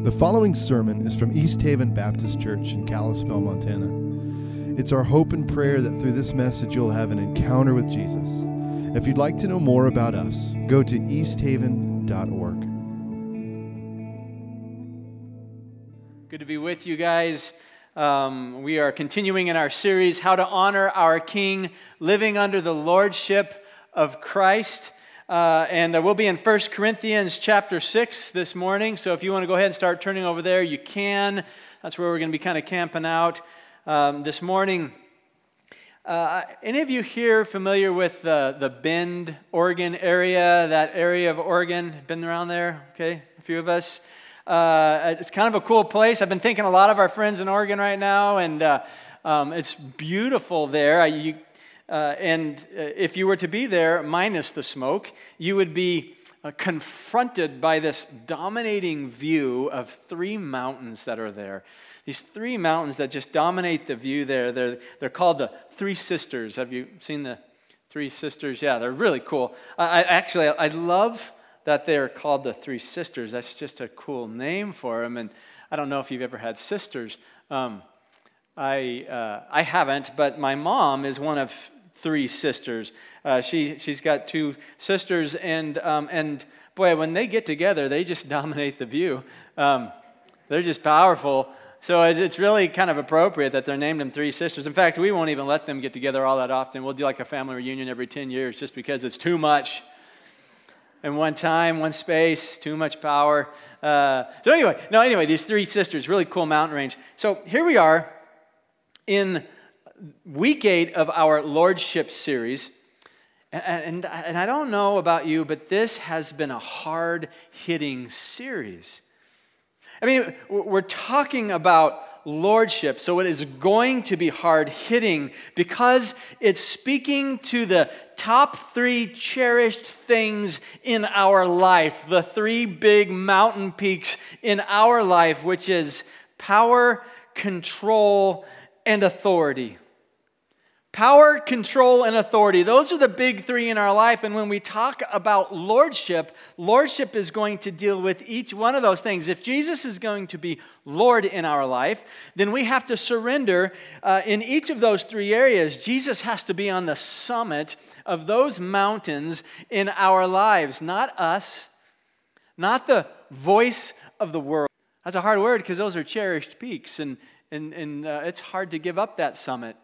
The following sermon is from East Haven Baptist Church in Kalispell, Montana. It's our hope and prayer that through this message you'll have an encounter with Jesus. If you'd like to know more about us, go to easthaven.org. Good to be with you guys. We are continuing in our series, How to Honor Our King, Living Under the Lordship of Christ. And we'll be in 1 Corinthians chapter 6 this morning. So if you want to go ahead and start turning over there, you can. That's where we're going to be kind of camping out this morning. Any of you here familiar with the Bend, Oregon area, that area of Oregon? Been around there? Okay, a few of us. It's kind of a cool place. I've been thinking a lot of our friends in Oregon right now, and it's beautiful there. And if you were to be there, minus the smoke, you would be confronted by this dominating view of three mountains that are there. These three mountains that just dominate the view there. They're called the Three Sisters. Have you seen the Three Sisters? Yeah, they're really cool. I love that they're called the Three Sisters. That's just a cool name for them. And I don't know if you've ever had sisters. I haven't, but my mom is one of three sisters. She's got two sisters, and boy, when they get together, they just dominate the view. They're just powerful. So it's really kind of appropriate that they're named them Three Sisters. In fact, we won't even let them get together all that often. We'll do like a family reunion every 10 years just because it's too much. In one time, one space, too much power. So anyway, these Three Sisters, really cool mountain range. So here we are in week 8 of our Lordship series. And I don't know about you, but this has been a hard-hitting series. I mean, we're talking about Lordship, so it is going to be hard-hitting because it's speaking to the top 3 cherished things in our life, the 3 big mountain peaks in our life, which is power, control, and authority. Power, control, and authority. Those are the big 3 in our life. And when we talk about lordship is going to deal with each one of those things. If Jesus is going to be Lord in our life, then we have to surrender in each of those 3 areas. Jesus has to be on the summit of those mountains in our lives, not us, not the voice of the world. That's a hard word because those are cherished peaks, and it's hard to give up that summit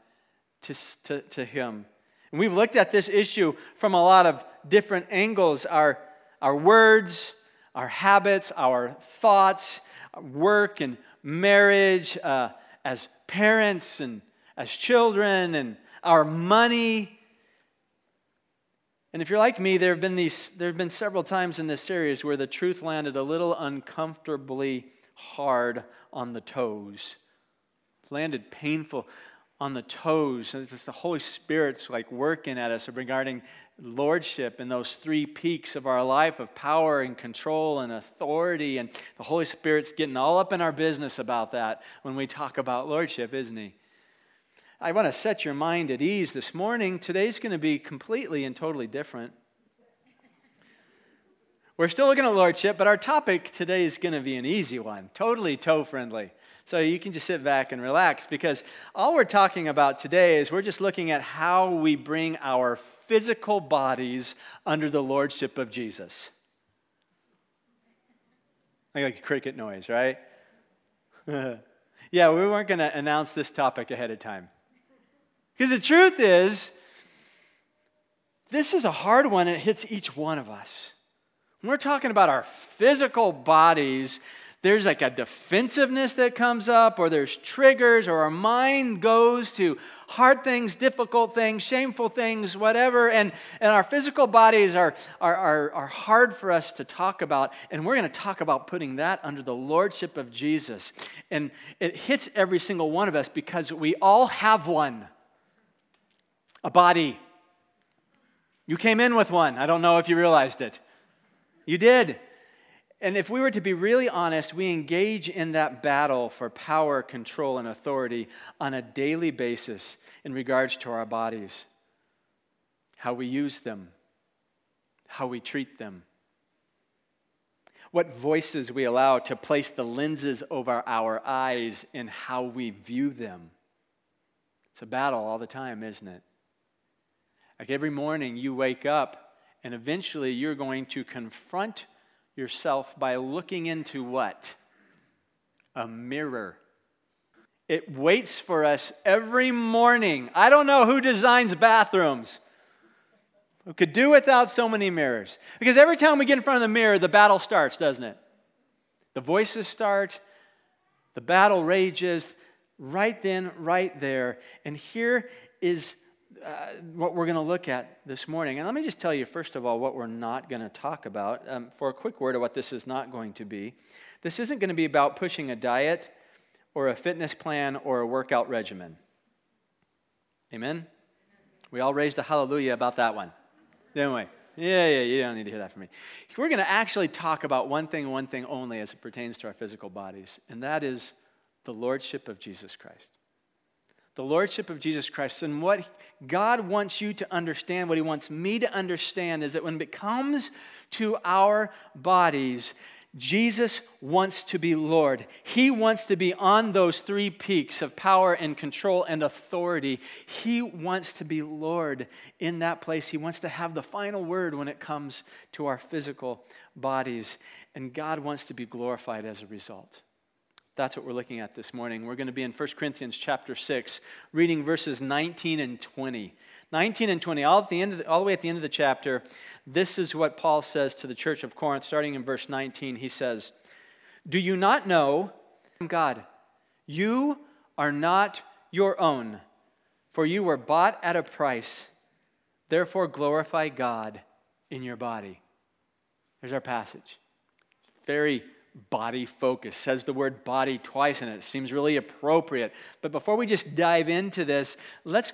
to Him. And we've looked at this issue from a lot of different angles. Our words, our habits, our thoughts, work and marriage, as parents and as children, and our money. And if you're like me, there have been several times in this series where the truth landed a little uncomfortably hard on the toes. Landed painful on the toes. And it's the Holy Spirit's like working at us regarding lordship and those 3 peaks of our life of power and control and authority. And the Holy Spirit's getting all up in our business about that when we talk about lordship, isn't He? I want to set your mind at ease this morning. Today's going to be completely and totally different. We're still looking at lordship, but our topic today is going to be an easy one, totally toe-friendly. So you can just sit back and relax, because all we're talking about today is we're just looking at how we bring our physical bodies under the lordship of Jesus. Like a cricket noise, right? Yeah, we weren't going to announce this topic ahead of time. Because the truth is, this is a hard one. It hits each one of us. When we're talking about our physical bodies, there's like a defensiveness that comes up, or there's triggers, or our mind goes to hard things, difficult things, shameful things, whatever. And our physical bodies are hard for us to talk about. And we're going to talk about putting that under the lordship of Jesus. And it hits every single one of us because we all have one. A body. You came in with one. I don't know if you realized it. You did. And if we were to be really honest, we engage in that battle for power, control, and authority on a daily basis in regards to our bodies. How we use them, how we treat them. what voices we allow to place the lenses over our eyes in how we view them. It's a battle all the time, isn't it? Like every morning you wake up and eventually you're going to confront yourself by looking into what? A mirror. It waits for us every morning. I don't know who designs bathrooms. We could do without so many mirrors. Because every time we get in front of the mirror, the battle starts, doesn't it? The voices start, the battle rages, right then, right there. And here is what we're going to look at this morning. And let me just tell you, first of all, what we're not going to talk about. For a quick word of what this is not going to be. This isn't going to be about pushing a diet or a fitness plan or a workout regimen. Amen? We all raised a hallelujah about that one. Didn't we? Yeah, you don't need to hear that from me. We're going to actually talk about one thing only as it pertains to our physical bodies, and that is the Lordship of Jesus Christ. The Lordship of Jesus Christ. And what God wants you to understand, what He wants me to understand, is that when it comes to our bodies, Jesus wants to be Lord. He wants to be on those three peaks of power and control and authority. He wants to be Lord in that place. He wants to have the final word when it comes to our physical bodies. And God wants to be glorified as a result. That's what we're looking at this morning. We're going to be in 1 Corinthians chapter 6, reading verses 19 and 20. 19 and 20, all the way at the end of the chapter, this is what Paul says to the church of Corinth, starting in verse 19. He says, "Do you not know, God, you are not your own, for you were bought at a price. Therefore glorify God in your body." There's our passage. Very body focus. Says the word body twice in it. It seems really appropriate. But before we just dive into this, let's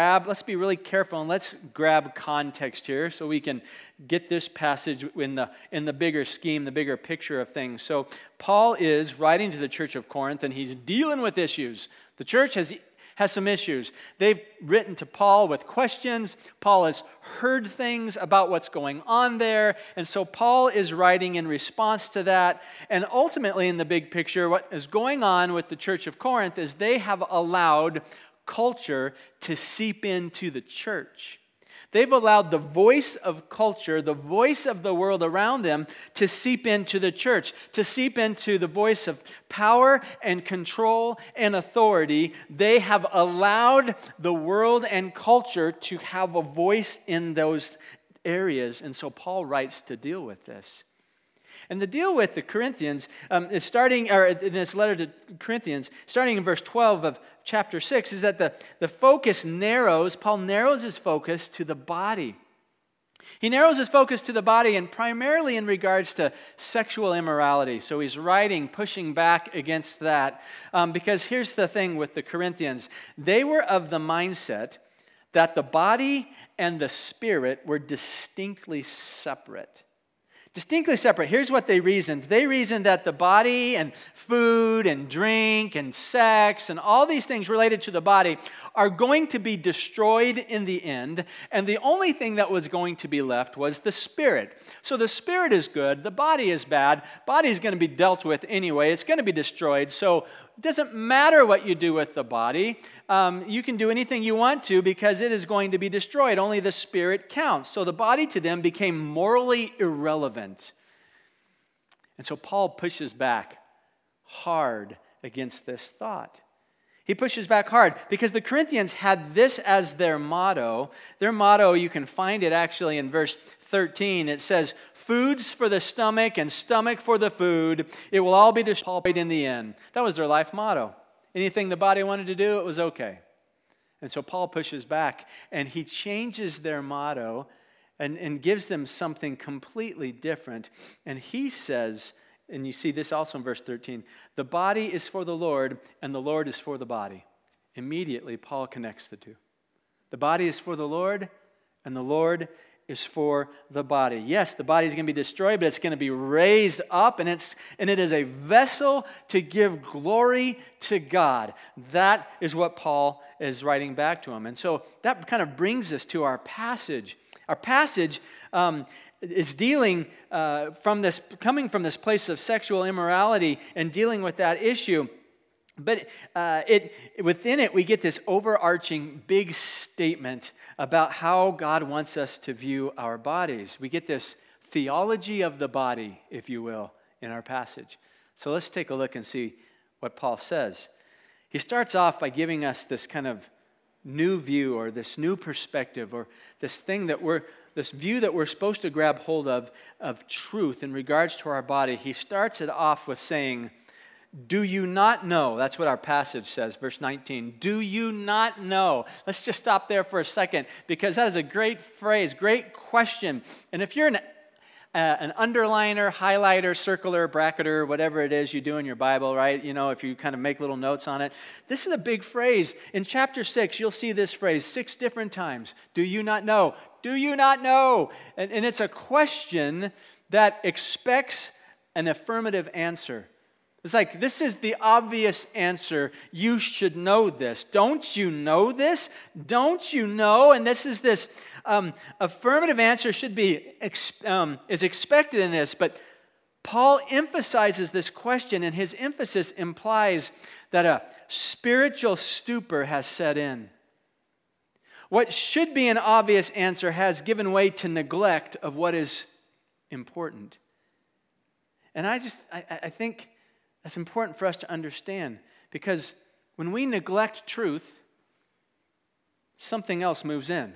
be really careful and let's grab context here so we can get this passage in the bigger scheme, the bigger picture of things. So Paul is writing to the church of Corinth and he's dealing with issues. The church has some issues. They've written to Paul with questions. Paul has heard things about what's going on there. And so Paul is writing in response to that. And ultimately, in the big picture, what is going on with the church of Corinth is they have allowed culture to seep into the church. They've allowed the voice of culture, the voice of the world around them, to seep into the church, to seep into the voice of power and control and authority. They have allowed the world and culture to have a voice in those areas. And so Paul writes to deal with this. And the deal with the Corinthians is starting, or in this letter to Corinthians, starting in verse 12 of chapter 6, is that the focus narrows. Paul narrows his focus to the body. He narrows his focus to the body and primarily in regards to sexual immorality. So he's writing, pushing back against that. Because here's the thing with the Corinthians. They were of the mindset that the body and the spirit were distinctly separate. Distinctly separate. Here's what they reasoned. They reasoned that the body and food and drink and sex and all these things related to the body are going to be destroyed in the end, and the only thing that was going to be left was the spirit. So the spirit is good, the body is bad, body is going to be dealt with anyway, it's going to be destroyed, so it doesn't matter what you do with the body. You can do anything you want to because it is going to be destroyed. Only the spirit counts. So the body to them became morally irrelevant. And so Paul pushes back hard against this thought. He pushes back hard because the Corinthians had this as their motto. Their motto, you can find it actually in verse 13. It says, "Food's for the stomach and stomach for the food. It will all be destroyed in the end." That was their life motto. Anything the body wanted to do, it was okay. And so Paul pushes back and he changes their motto and gives them something completely different. And he says, and you see this also in verse 13, "The body is for the Lord, and the Lord is for the body." Immediately, Paul connects the two. The body is for the Lord, and the Lord is for the body. Yes, the body is going to be destroyed, but it's going to be raised up, and it is a vessel to give glory to God. That is what Paul is writing back to him. And so that kind of brings us to our passage. Our passage is dealing coming from this place of sexual immorality and dealing with that issue. But within it, we get this overarching big statement about how God wants us to view our bodies. We get this theology of the body, if you will, in our passage. So let's take a look and see what Paul says. He starts off by giving us this kind of new view or this new perspective or this view that we're supposed to grab hold of truth in regards to our body. He starts it off with saying, do you not know? That's what our passage says, verse 19. Do you not know? Let's just stop there for a second because that is a great phrase, great question. And if you're an underliner, highlighter, circler, bracketer, whatever it is you do in your Bible, right? You know, if you kind of make little notes on it. This is a big phrase. In chapter 6, you'll see this phrase 6 different times. Do you not know? Do you not know? And it's a question that expects an affirmative answer. It's like, this is the obvious answer. You should know this. Don't you know this? Don't you know? And this is this affirmative answer is expected in this. But Paul emphasizes this question, and his emphasis implies that a spiritual stupor has set in. What should be an obvious answer has given way to neglect of what is important. And I think that's important for us to understand, because when we neglect truth, something else moves in.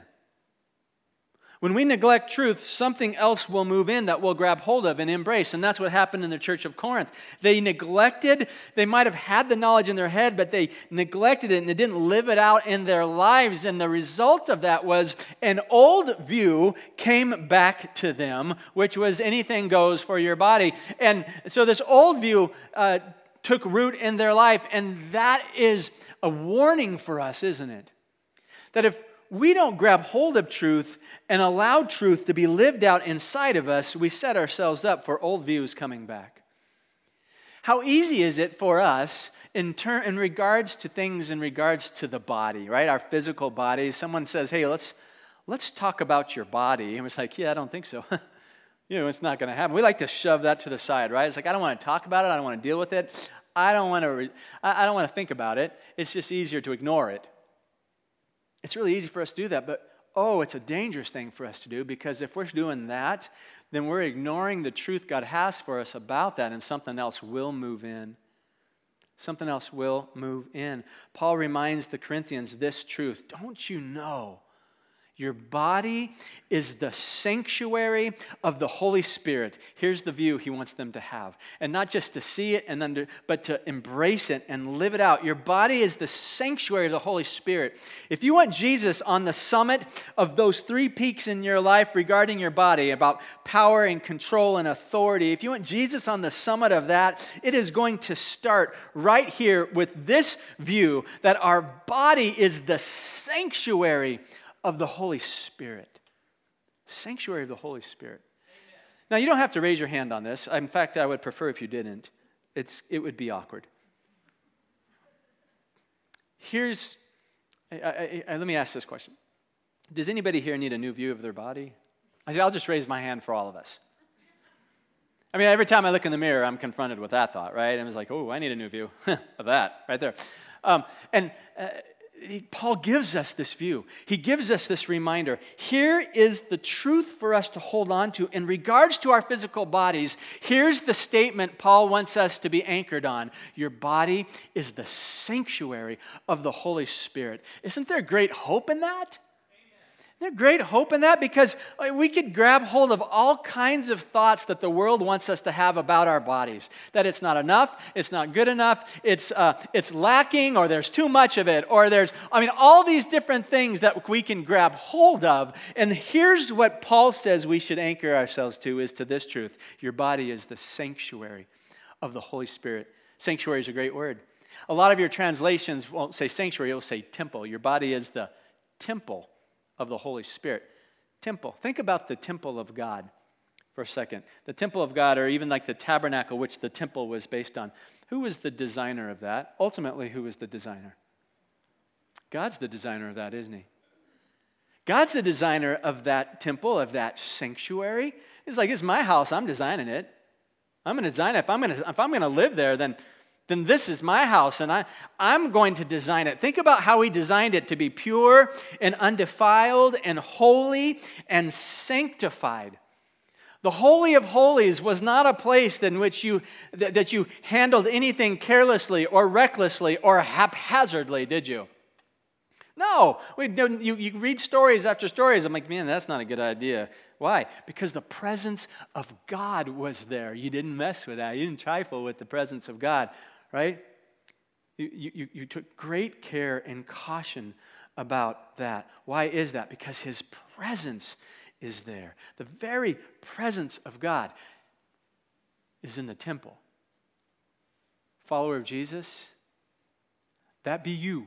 When we neglect truth, something else will move in that we'll grab hold of and embrace. And that's what happened in the church of Corinth. They might have had the knowledge in their head, but they neglected it and they didn't live it out in their lives. And the result of that was an old view came back to them, which was anything goes for your body. And so this old view took root in their life. And that is a warning for us, isn't it? That if we don't grab hold of truth and allow truth to be lived out inside of us, we set ourselves up for old views coming back. How easy is it for us in regards to things in regards to the body, right? Our physical bodies. Someone says, hey, let's talk about your body. And it's like, yeah, I don't think so. It's not going to happen. We like to shove that to the side, right? It's like, I don't want to talk about it. I don't want to deal with it. I don't want to think about it. It's just easier to ignore it. It's really easy for us to do that, but it's a dangerous thing for us to do, because if we're doing that, then we're ignoring the truth God has for us about that, and something else will move in. Something else will move in. Paul reminds the Corinthians this truth. Don't you know? Your body is the sanctuary of the Holy Spirit. Here's the view he wants them to have. And not just to see it, but to embrace it and live it out. Your body is the sanctuary of the Holy Spirit. If you want Jesus on the summit of those 3 peaks in your life regarding your body, about power and control and authority, if you want Jesus on the summit of that, it is going to start right here with this view that our body is the sanctuary of the Holy Spirit. Sanctuary of the Holy Spirit. Amen. Now, you don't have to raise your hand on this. In fact, I would prefer if you didn't. It would be awkward. Let me ask this question. Does anybody here need a new view of their body? I'll just raise my hand for all of us. I mean, every time I look in the mirror, I'm confronted with that thought, right? And it's like, I need a new view of that right there. Paul gives us this view. He gives us this reminder. Here is the truth for us to hold on to in regards to our physical bodies. Here's the statement Paul wants us to be anchored on. Your body is the sanctuary of the Holy Spirit. Isn't there great hope in that? Isn't there great hope in that? Because we could grab hold of all kinds of thoughts that the world wants us to have about our bodies. That it's not enough, it's not good enough, it's lacking, or there's too much of it, or all these different things that we can grab hold of. And here's what Paul says we should anchor ourselves to, is to this truth. Your body is the sanctuary of the Holy Spirit. Sanctuary is a great word. A lot of your translations won't say sanctuary, it will say temple. Your body is the temple of the Holy Spirit. Temple. Think about the temple of God for a second. The temple of God, or even like the tabernacle, which the temple was based on. Who was the designer of that? Ultimately, who was the designer? God's the designer of that, isn't he? God's the designer of that temple, of that sanctuary. It's like, it's my house, I'm designing it. I'm going to design it. If I'm going to live there, then this is my house, and I'm going to design it. Think about how he designed it to be pure and undefiled and holy and sanctified. The Holy of Holies was not a place in which that you handled anything carelessly or recklessly or haphazardly, did you? No. You read stories after stories. I'm like, man, that's not a good idea. Why? Because the presence of God was there. You didn't mess with that. You didn't trifle with the presence of God, right? You took great care and caution about that. Why is that? Because his presence is there. The very presence of God is in the temple. Follower of Jesus, that be you.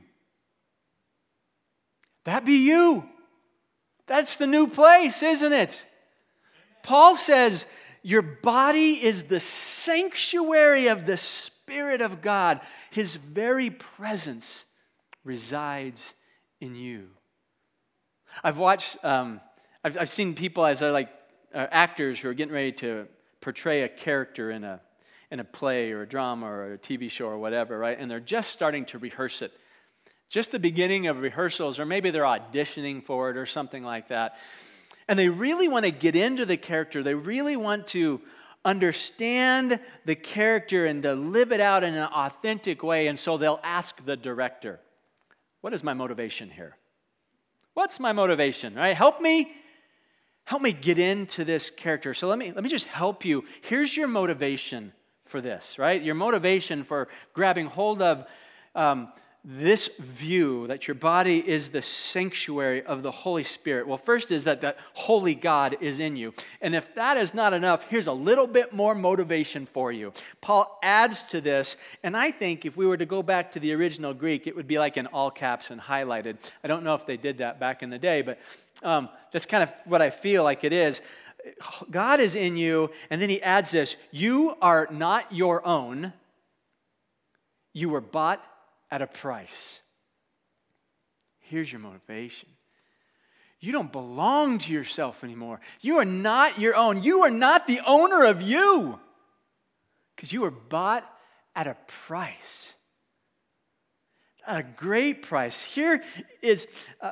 That be you. That's the new place, isn't it? Paul says, your body is the sanctuary of the Spirit of God. His very presence resides in you. I've watched, I've seen people as they're like actors who are getting ready to portray a character in a play or a drama or a TV show or whatever, right? And they're just starting to rehearse it. Just the beginning of rehearsals, or maybe they're auditioning for it or something like that. And they really want to get into the character. They really want to understand the character and to live it out in an authentic way. And so they'll ask the director, what is my motivation here? What's my motivation, right? Help me get into this character. So let me just help you. Here's your motivation for this, right? Your motivation for grabbing hold of this view that your body is the sanctuary of the Holy Spirit. Well, first is that holy God is in you. And if that is not enough, here's a little bit more motivation for you. Paul adds to this, and I think if we were to go back to the original Greek, it would be like in all caps and highlighted. I don't know if they did that back in the day, but that's kind of what I feel like it is. God is in you, and then he adds this, you are not your own. You were bought at a price. Here's your motivation. You don't belong to yourself anymore. You are not your own. You are not the owner of you, because you were bought at a price. At a great price. Here's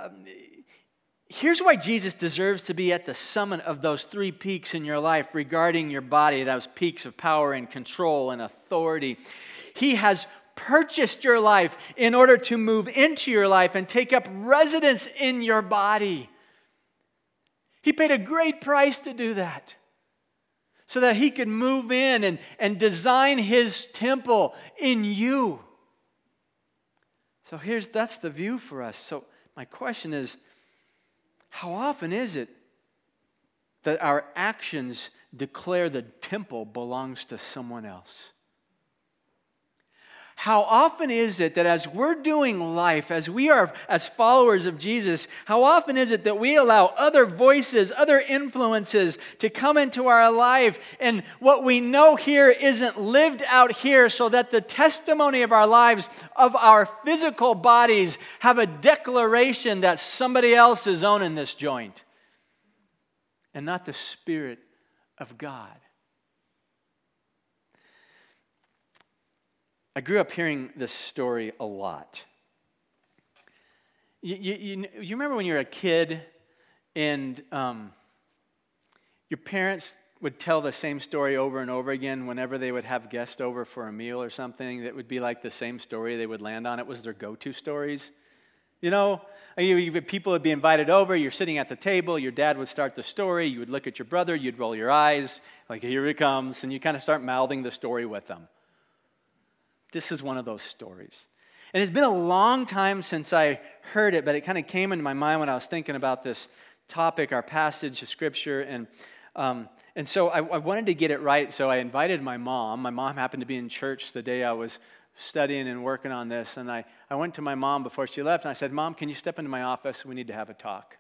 why Jesus deserves to be at the summit of those 3 peaks in your life regarding your body, those peaks of power and control and authority. He has purchased your life in order to move into your life and take up residence in your body. He paid a great price to do that so that he could move in and design his temple in you. So that's the view for us. So my question is, how often is it that our actions declare the temple belongs to someone else? How often is it that as we're doing life, as we are as followers of Jesus, how often is it that we allow other voices, other influences to come into our life, and what we know here isn't lived out here, so that the testimony of our lives, of our physical bodies, have a declaration that somebody else is owning this joint and not the Spirit of God? I grew up hearing this story a lot. You remember when you were a kid and your parents would tell the same story over and over again whenever they would have guests over for a meal or something? That would be like the same story they would land on. It was their go-to stories. You know, people would be invited over, you're sitting at the table, your dad would start the story, you would look at your brother, you'd roll your eyes, like here it comes, and you kind of start mouthing the story with them. This is one of those stories. And it's been a long time since I heard it, but it kind of came into my mind when I was thinking about this topic, our passage of Scripture. And so I wanted to get it right, so I invited my mom. My mom happened to be in church the day I was studying and working on this. And I went to my mom before she left, and I said, Mom, can you step into my office? We need to have a talk.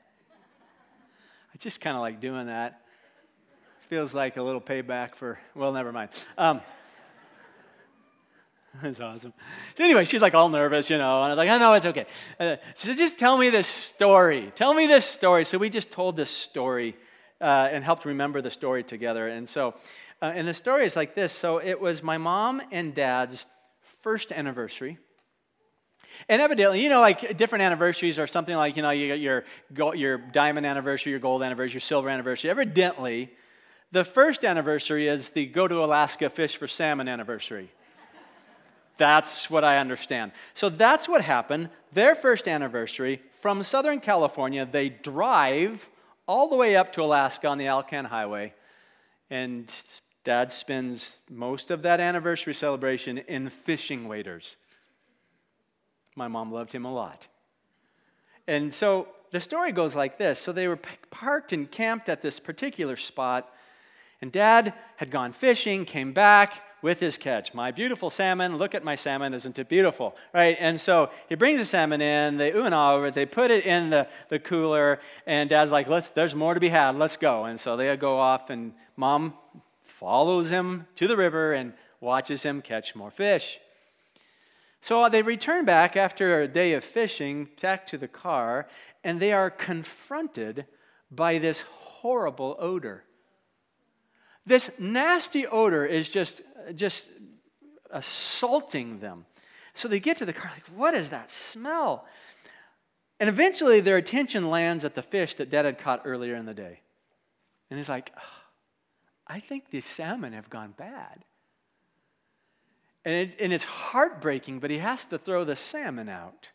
I just kind of like doing that. Feels like a little payback for, well, never mind. That's awesome. So anyway, she's like all nervous, and I was like, "I know, it's okay." So just tell me this story. Tell me this story. So we just told this story and helped remember the story together. And so, and the story is like this. So it was my mom and dad's first anniversary. And evidently, like different anniversaries or something like, you got your diamond anniversary, your gold anniversary, your silver anniversary. Evidently, the first anniversary is the go to Alaska fish for salmon anniversary. That's what I understand. So that's what happened. Their first anniversary, from Southern California, they drive all the way up to Alaska on the Alcan Highway. And Dad spends most of that anniversary celebration in fishing waders. My mom loved him a lot. And so the story goes like this. So they were parked and camped at this particular spot, and Dad had gone fishing, came back with his catch. My beautiful salmon, look at my salmon, isn't it beautiful? Right? And so he brings the salmon in, they ooh and ah over it, they put it in the cooler, and Dad's like, there's more to be had, let's go. And so they go off, and Mom follows him to the river and watches him catch more fish. So they return back after a day of fishing, back to the car, and they are confronted by this horrible odor. This nasty odor is just assaulting them. So they get to the car, like, what is that smell? And eventually their attention lands at the fish that Dad had caught earlier in the day. And he's like, I think these salmon have gone bad. And it's heartbreaking, but he has to throw the salmon out.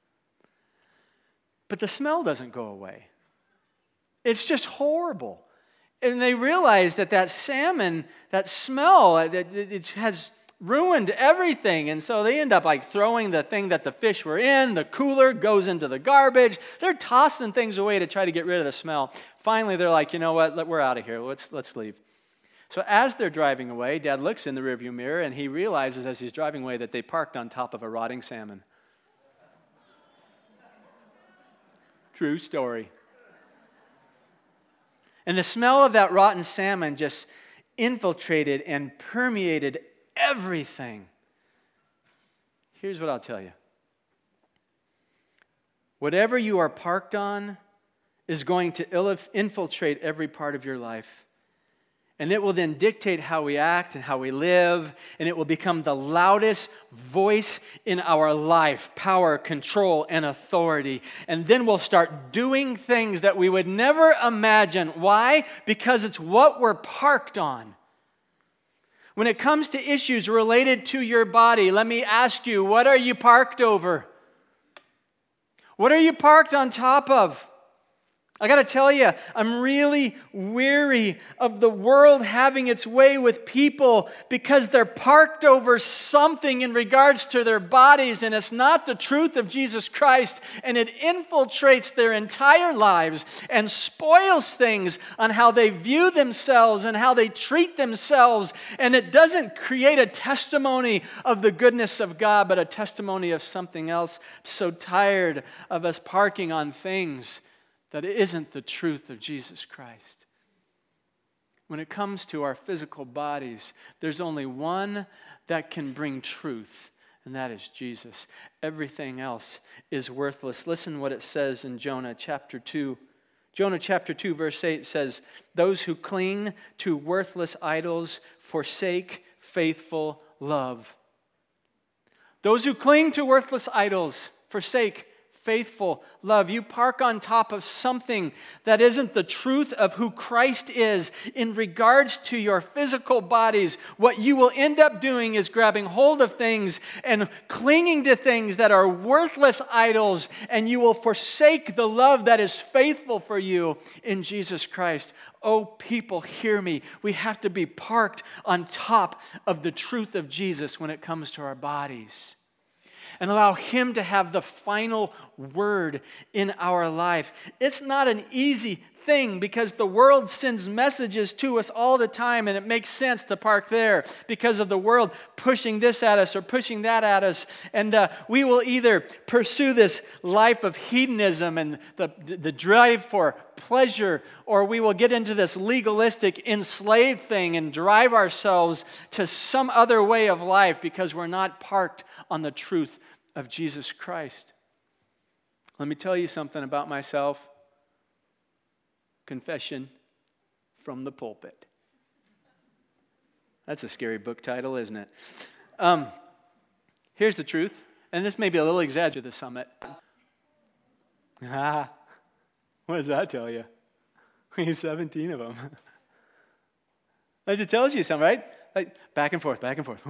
But the smell doesn't go away. It's just horrible. And they realize that salmon, that smell, it has ruined everything. And so they end up like throwing the thing that the fish were in. The cooler goes into the garbage. They're tossing things away to try to get rid of the smell. Finally, they're like, you know what? We're out of here. Let's leave. So as they're driving away, Dad looks in the rearview mirror, and he realizes as he's driving away that they parked on top of a rotting salmon. True story. And the smell of that rotten salmon just infiltrated and permeated everything. Here's what I'll tell you. Whatever you are parked on is going to infiltrate every part of your life. And it will then dictate how we act and how we live, and it will become the loudest voice in our life, power, control, and authority. And then we'll start doing things that we would never imagine. Why? Because it's what we're parked on. When it comes to issues related to your body, let me ask you, what are you parked over? What are you parked on top of? I got to tell you, I'm really weary of the world having its way with people because they're parked over something in regards to their bodies, and it's not the truth of Jesus Christ, and it infiltrates their entire lives and spoils things on how they view themselves and how they treat themselves, and it doesn't create a testimony of the goodness of God, but a testimony of something else. I'm so tired of us parking on things that it isn't the truth of Jesus Christ. When it comes to our physical bodies, there's only one that can bring truth, and that is Jesus. Everything else is worthless. Listen what it says in Jonah chapter 2. Jonah chapter 2 verse 8 says, "Those who cling to worthless idols forsake faithful love." Those who cling to worthless idols forsake faithful love. You park on top of something that isn't the truth of who Christ is in regards to your physical bodies. What you will end up doing is grabbing hold of things and clinging to things that are worthless idols, and you will forsake the love that is faithful for you in Jesus Christ. Oh, people, hear me. We have to be parked on top of the truth of Jesus when it comes to our bodies, and allow Him to have the final word in our life. It's not an easy thing because the world sends messages to us all the time, and it makes sense to park there because of the world pushing this at us or pushing that at us. And we will either pursue this life of hedonism and the drive for pleasure, or we will get into this legalistic, enslaved thing and drive ourselves to some other way of life because we're not parked on the truth of Jesus Christ. Let me tell you something about myself. Confession from the pulpit. That's a scary book title, isn't it? Here's the truth, and this may be a little exaggerated, the summit. What does that tell you? He's 17 of them. That just tells you something, right? Like back and forth, back and forth.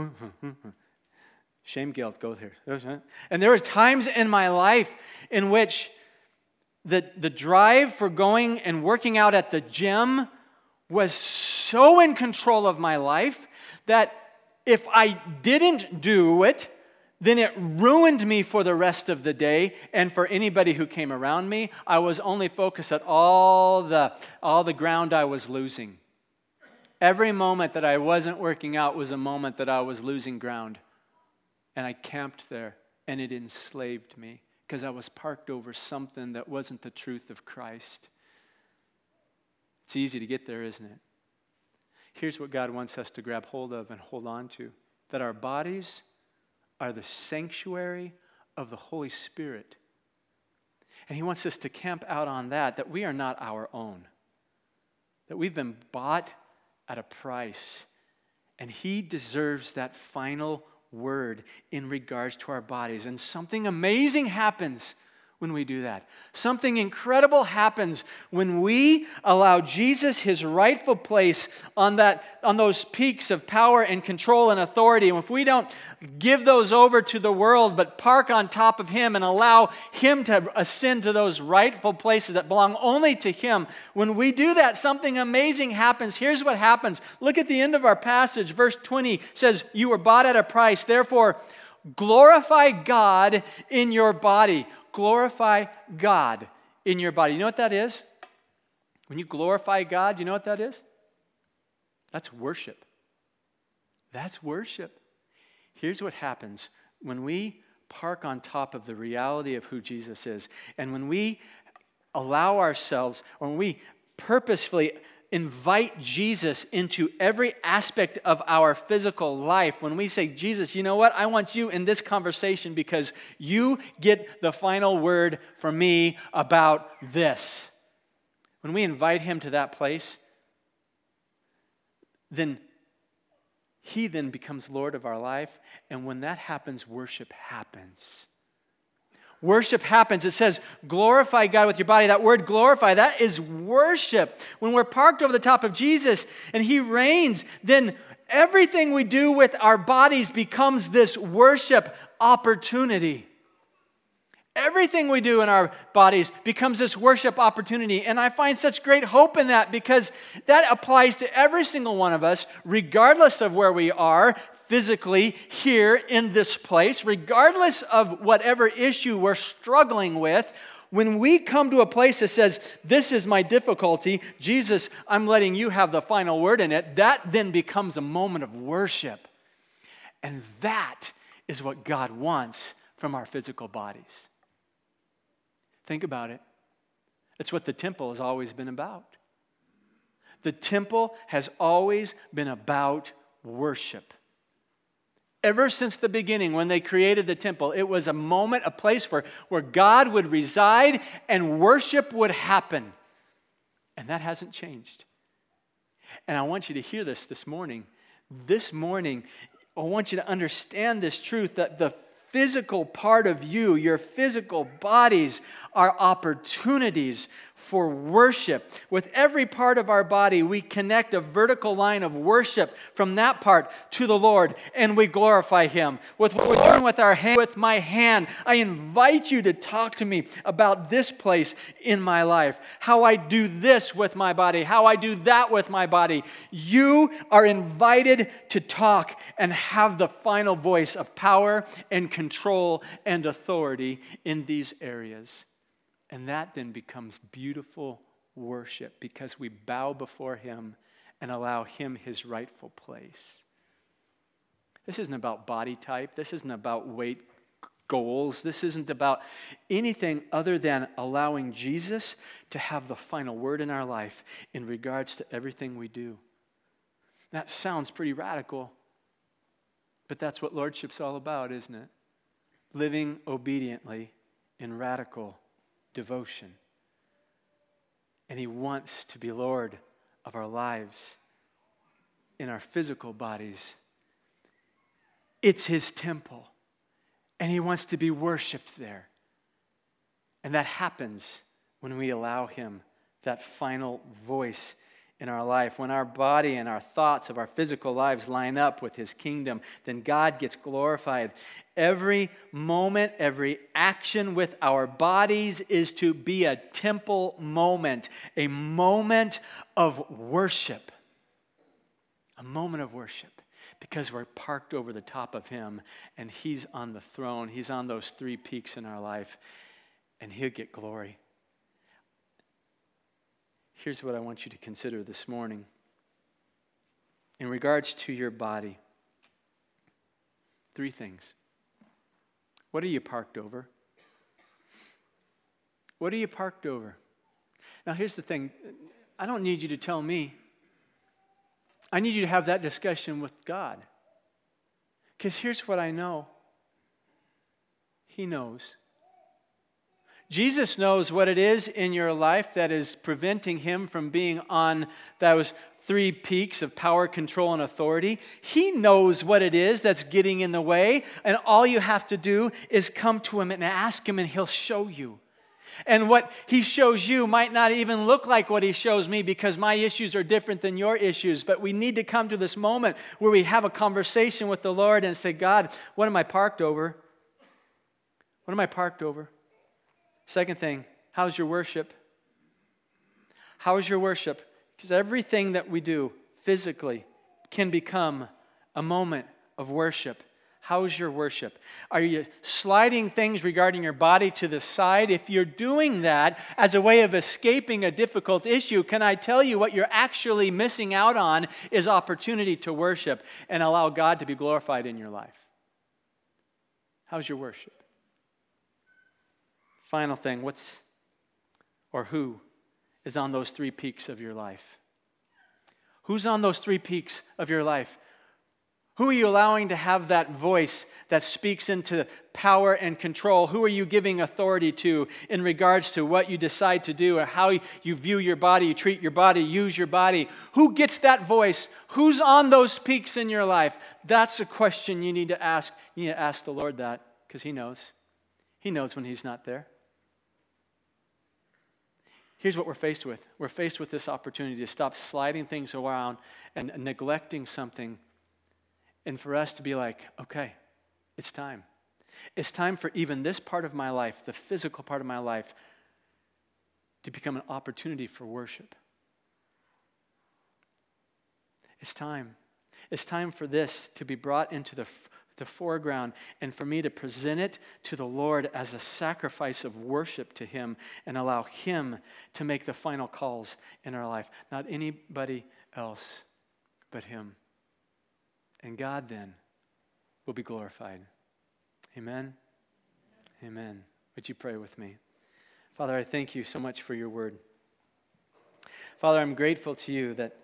Shame, guilt, go here. And there were times in my life in which the drive for going and working out at the gym was so in control of my life that if I didn't do it, then it ruined me for the rest of the day. And for anybody who came around me, I was only focused at all the ground I was losing. Every moment that I wasn't working out was a moment that I was losing ground. And I camped there, and it enslaved me because I was parked over something that wasn't the truth of Christ. It's easy to get there, isn't it? Here's what God wants us to grab hold of and hold on to, that our bodies are the sanctuary of the Holy Spirit. And He wants us to camp out on that we are not our own, that we've been bought at a price, and He deserves that final word in regards to our bodies. And something amazing happens when we do that. Something incredible happens when we allow Jesus His rightful place on those peaks of power and control and authority. And if we don't give those over to the world, but park on top of Him and allow Him to ascend to those rightful places that belong only to Him, when we do that, something amazing happens. Here's what happens. Look at the end of our passage. Verse 20 says, "You were bought at a price. Therefore, glorify God in your body." Glorify God in your body. You know what that is? When you glorify God, you know what that is? That's worship. That's worship. Here's what happens when we park on top of the reality of who Jesus is, and when we allow ourselves, or when we purposefully invite Jesus into every aspect of our physical life. When we say, Jesus, you know what? I want you in this conversation because you get the final word from me about this. When we invite Him to that place, then He then becomes Lord of our life. And when that happens, worship happens. Worship happens. It says, glorify God with your body. That word glorify, that is worship. When we're parked over the top of Jesus and He reigns, then everything we do with our bodies becomes this worship opportunity. Everything we do in our bodies becomes this worship opportunity. And I find such great hope in that because that applies to every single one of us, regardless of where we are physically here in this place, regardless of whatever issue we're struggling with. When we come to a place that says, this is my difficulty, Jesus, I'm letting you have the final word in it, that then becomes a moment of worship. And that is what God wants from our physical bodies. Think about it. It's what the temple has always been about. The temple has always been about worship. Ever since the beginning, when they created the temple, it was a moment, a place where God would reside and worship would happen. And that hasn't changed. And I want you to hear this morning. This morning, I want you to understand this truth that the physical part of you, your physical bodies, are opportunities for worship. With every part of our body, we connect a vertical line of worship from that part to the Lord, and we glorify Him. With what we're doing with our hand, with my hand, I invite you to talk to me about this place in my life, how I do this with my body, how I do that with my body. You are invited to talk and have the final voice of power and control and authority in these areas. And that then becomes beautiful worship because we bow before him and allow him his rightful place. This isn't about body type. This isn't about weight goals. This isn't about anything other than allowing Jesus to have the final word in our life in regards to everything we do. That sounds pretty radical, but that's what lordship's all about, isn't it? Living obediently in radical devotion. And he wants to be Lord of our lives, in our physical bodies. It's his temple, and he wants to be worshiped there. And that happens when we allow him that final voice in our life. When our body and our thoughts of our physical lives line up with his kingdom, then God gets glorified. Every moment, every action with our bodies is to be a temple moment, a moment of worship. A moment of worship. Because we're parked over the top of him, and he's on the throne. He's on those 3 peaks in our life, and he'll get glory. Here's what I want you to consider this morning. In regards to your body, 3 things. What are you parked over? What are you parked over? Now, here's the thing. I don't need you to tell me. I need you to have that discussion with God. Because here's what I know. He knows. Jesus knows what it is in your life that is preventing him from being on those 3 peaks of power, control, and authority. He knows what it is that's getting in the way. And all you have to do is come to him and ask him, and he'll show you. And what he shows you might not even look like what he shows me, because my issues are different than your issues. But we need to come to this moment where we have a conversation with the Lord and say, God, what am I parked over? What am I parked over? Second thing, how's your worship? How's your worship? Because everything that we do physically can become a moment of worship. How's your worship? Are you sliding things regarding your body to the side? If you're doing that as a way of escaping a difficult issue, can I tell you what you're actually missing out on is opportunity to worship and allow God to be glorified in your life. How's your worship? Final thing, who is on those 3 peaks of your life? Who's on those 3 peaks of your life? Who are you allowing to have that voice that speaks into power and control? Who are you giving authority to in regards to what you decide to do or how you view your body, you treat your body, use your body? Who gets that voice? Who's on those peaks in your life? That's a question you need to ask. You need to ask the Lord that, because he knows. He knows when he's not there. Here's what we're faced with. We're faced with this opportunity to stop sliding things around and neglecting something. And for us to be like, okay, it's time. It's time for even this part of my life, the physical part of my life, to become an opportunity for worship. It's time. It's time for this to be brought into the foreground and for me to present it to the Lord as a sacrifice of worship to him and allow him to make the final calls in our life. Not anybody else but him. And God then will be glorified. Amen? Amen. Would you pray with me? Father, I thank you so much for your word. Father, I'm grateful to you that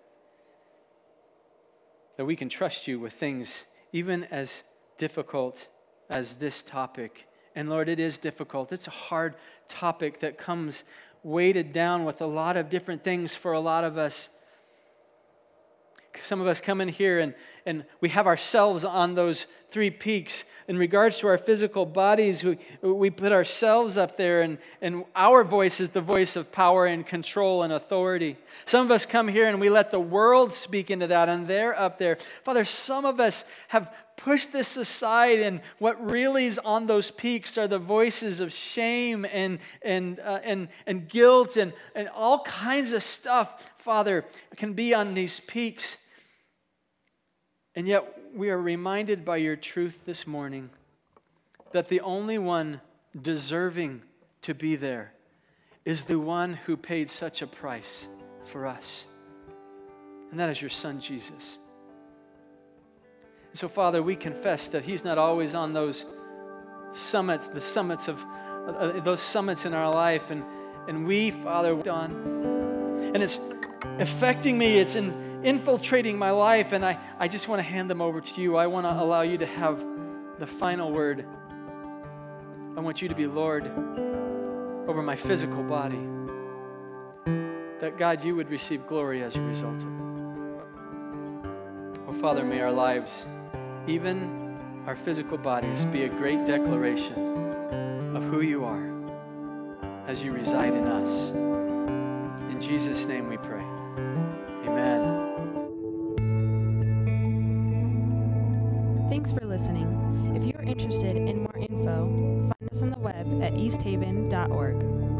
we can trust you with things even as difficult as this topic. And Lord, it is difficult. It's a hard topic that comes weighted down with a lot of different things for a lot of us. Some of us come in here and we have ourselves on those 3 peaks. In regards to our physical bodies, we put ourselves up there, and our voice is the voice of power and control and authority. Some of us come here and we let the world speak into that, and they're up there. Father, some of us have pushed this aside, and what really is on those peaks are the voices of shame and guilt and all kinds of stuff, Father, can be on these peaks. And yet we are reminded by your truth this morning that the only one deserving to be there is the one who paid such a price for us. And that is your Son, Jesus. And so, Father, we confess that he's not always on those summits, the summits of those summits in our life. And we, Father, on. And it's affecting me. It's infiltrating my life. And I just want to hand them over to you. I want to allow you to have the final word. I want you to be Lord over my physical body. That, God, you would receive glory as a result of it. Oh, Father, may our lives, even our physical bodies, be a great declaration of who you are as you reside in us. In Jesus' name we pray. Amen. Thanks for listening. If you are interested in more info, find us on the web at easthaven.org.